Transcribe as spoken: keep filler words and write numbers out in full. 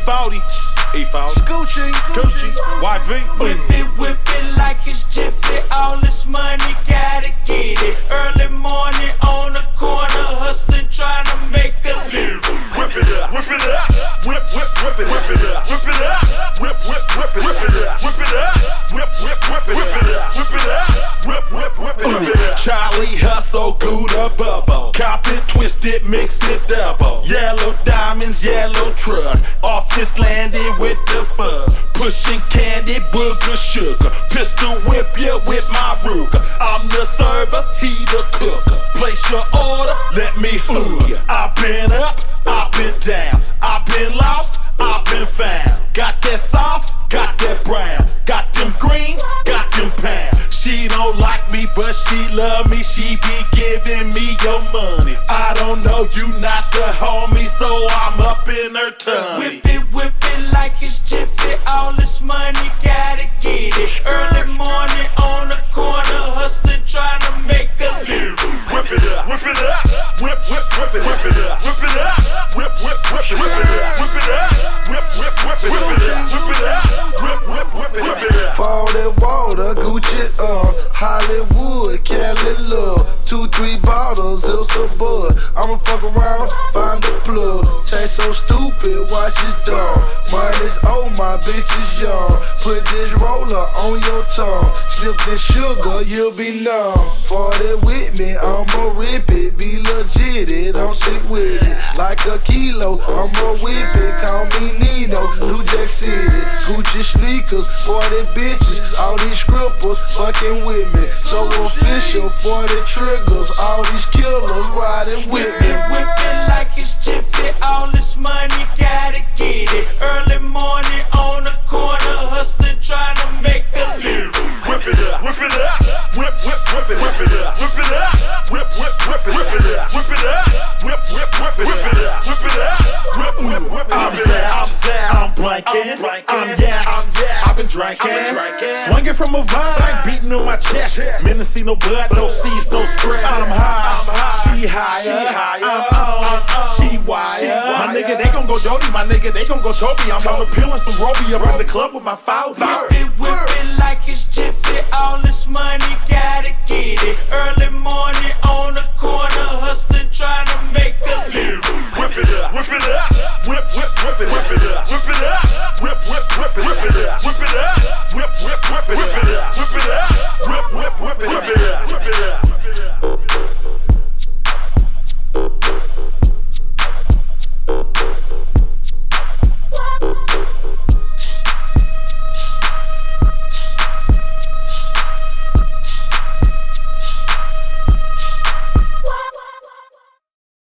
forty. E forty. Gucci, Gucci, Y V. Whip it, whip it like it's Jiffy. All this money, gotta get it. Early morning on the corner, hustling, trying to make a living. Whip it up, whip it up, whip, whip, whip it, whip it up, whip it up, whip, whip, whip it, whip it up, whip it up, whip, whip, whip it, whip it up, whip it up, whip, whip, whip it, whip it up. Charlie Hustle, Gouda bubble, cop it, twist it, mix it double. Yellow diamonds, yellow truck, off this landing with the fuzz. Pushing candy, booger, sugar, pistol whip you with my Ruger. I'm the server, he the cooker. Place your order, let me hook ya. I've been up, I've been down, I've been lost, I've been found. Got that soft, got that brown, got them greens, got them pounds. She don't like me, but she love me. She be giving me your money. I don't know you not the homie, so I'm up in her tummy. Whip it, whip it like it's Jiffy. All this money, gotta get it. Early morning on the corner, hustling, trying to make a living. Whip it up, whip it up, whip, whip, whip it, whip it up, whip it up, whip, whip, whip it, whip it up, whip it up, whip, whip, whip it, whip it up, whip it up, whip, whip, whip it, whip it up. fall that water, Gucci, uh, Hollywood, Cali love. Two, three bottles, it's a bud. I'ma fuck around, find the plug. Chain so stupid, watch it dumb. Money's old, my bitch is young. Put this roller on your tongue. Sniff this sugar, you'll be numb. For that with me, I'ma rip it. Be legit, it don't sit with it. Like a kilo, I'ma whip it. Call me Nino, New Jack City. Gucci sneakers, for the bitches. All these scrippers fucking with me. So official for the triggers. All these killers riding with me. Whip it like it's Jiffy. All this money, gotta get it. Early morning on the corner, hustling, trying to make a living. Whip it up, whip it up, whip, whip, whip it, whip it up, whip it up, whip, whip, whip it, whip it up, whip it up, whip, whip, whip it, whip it up, whip it up, whip, whip, whip it. I'm Zach, I'm Zach, I'm blanking, I'm yak, I'm yak, I've been drinking, swinging from a vine, beating on my chest. Men to see no blood, no seeds, no stress. I'm high, she higher, I'm on, she wire. My nigga, they gon' go Dodie, my nigga, they gon' go Toby. I'm on the pill and some Roby up in the club with my foul. Whip it, whip it like it's Jiffy. All this money, gotta get it. Early morning on the